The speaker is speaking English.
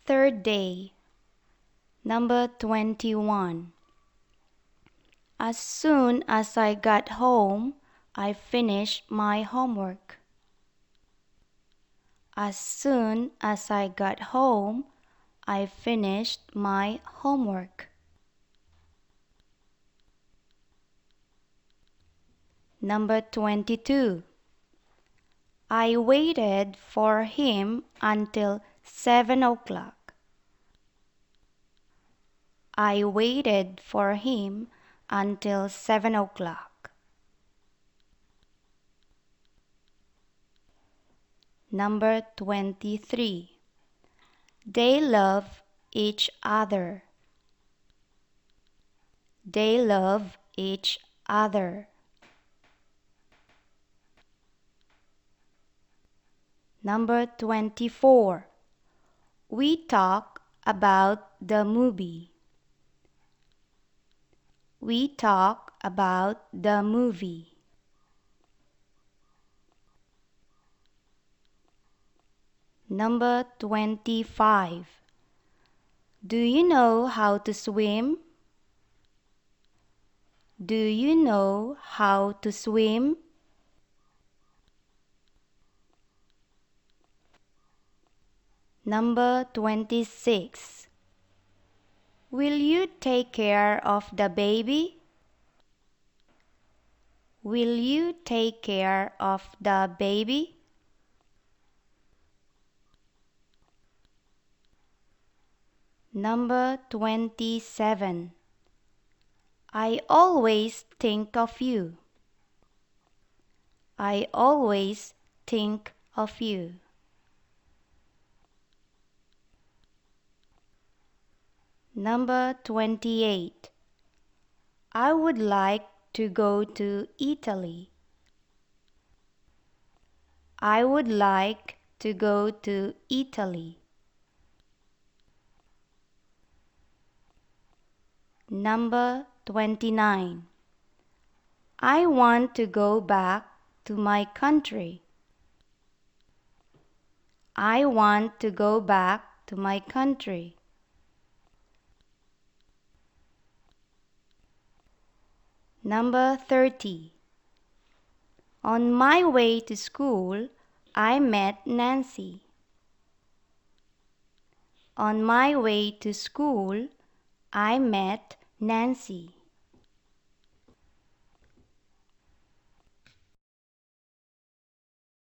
Third day. Number 21. As soon as I got home, I finished my homework. As soon as I got home, I finished my homework. Number 22. I waited for him until 7 o'clock. I waited for him until 7 o'clock. Number 23. They love each other. They love each other. Number 24. We talk about the movie. We talk about the movie. Number 25. Do you know how to swim? Do you know how to swim? Number 26. Will you take care of the baby? Will you take care of the baby? Number 27. I always think of you. I always think of you. Number 28. I would like to go to Italy. I would like to go to Italy. Number 29. I want to go back to my country. I want to go back to my country. Number 30. On my way to school, I met Nancy. On my way to school, I met Nancy.